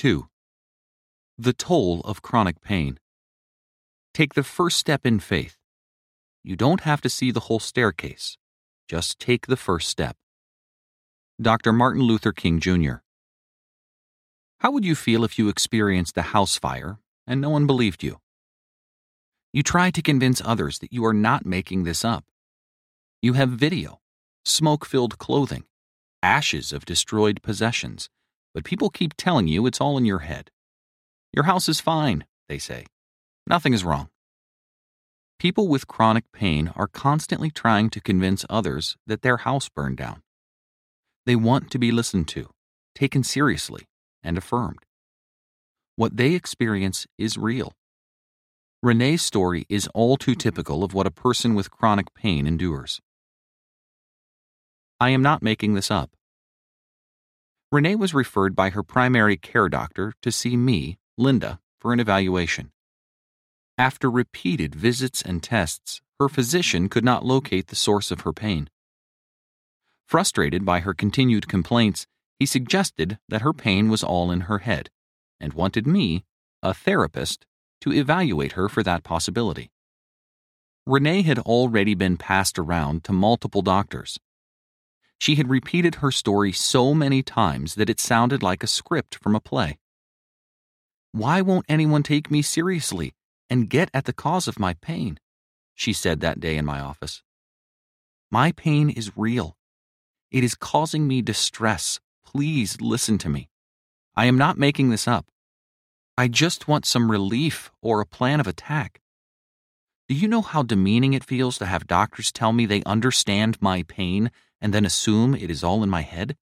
2. The toll of chronic pain. Take the first step in faith. You don't have to see the whole staircase. Just take the first step. Dr. Martin Luther King Jr. How would you feel if you experienced a house fire and no one believed you? You try to convince others that you are not making this up. You have video, smoke-filled clothing, ashes of destroyed possessions, but people keep telling you it's all in your head. Your house is fine, they say. Nothing is wrong. People with chronic pain are constantly trying to convince others that their house burned down. They want to be listened to, taken seriously, and affirmed. What they experience is real. Renee's story is all too typical of what a person with chronic pain endures. I am not making this up. Renee was referred by her primary care doctor to see me, Linda, for an evaluation. After repeated visits and tests, her physician could not locate the source of her pain. Frustrated by her continued complaints, he suggested that her pain was all in her head and wanted me, a therapist, to evaluate her for that possibility. Renee had already been passed around to multiple doctors. She had repeated her story so many times that it sounded like a script from a play. Why won't anyone take me seriously and get at the cause of my pain? She said that day in my office. My pain is real. It is causing me distress. Please listen to me. I am not making this up. I just want some relief or a plan of attack. Do you know how demeaning it feels to have doctors tell me they understand my pain and then assume it is all in my head?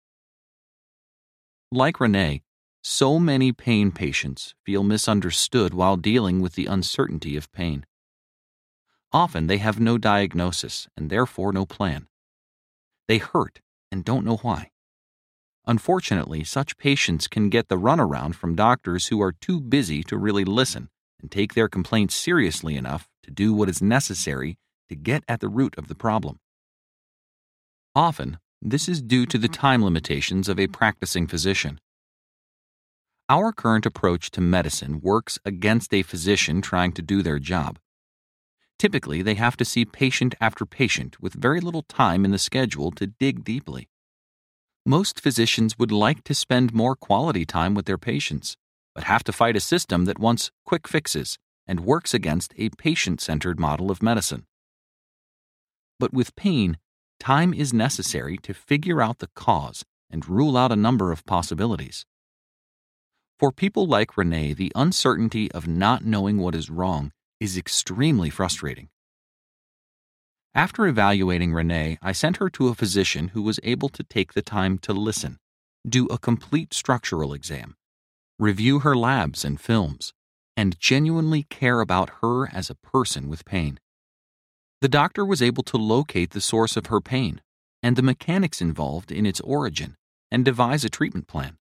Like Renee, so many pain patients feel misunderstood while dealing with the uncertainty of pain. Often they have no diagnosis and therefore no plan. They hurt and don't know why. Unfortunately, such patients can get the runaround from doctors who are too busy to really listen and take their complaints seriously enough to do what is necessary to get at the root of the problem. Often, this is due to the time limitations of a practicing physician. Our current approach to medicine works against a physician trying to do their job. Typically, they have to see patient after patient with very little time in the schedule to dig deeply. Most physicians would like to spend more quality time with their patients, but have to fight a system that wants quick fixes and works against a patient-centered model of medicine. But with pain, time is necessary to figure out the cause and rule out a number of possibilities. For people like Renee, the uncertainty of not knowing what is wrong is extremely frustrating. After evaluating Renee, I sent her to a physician who was able to take the time to listen, do a complete structural exam, review her labs and films, and genuinely care about her as a person with pain. The doctor was able to locate the source of her pain and the mechanics involved in its origin and devise a treatment plan.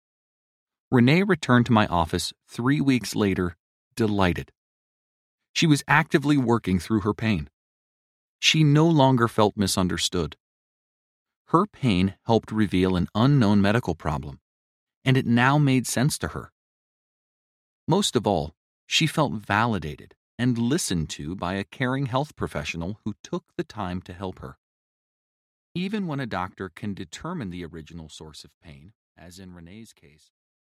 Renee returned to my office 3 weeks later, delighted. She was actively working through her pain. She no longer felt misunderstood. Her pain helped reveal an unknown medical problem, and it now made sense to her. Most of all, she felt validated and listened to by a caring health professional who took the time to help her. Even when a doctor can determine the original source of pain, as in Renee's case,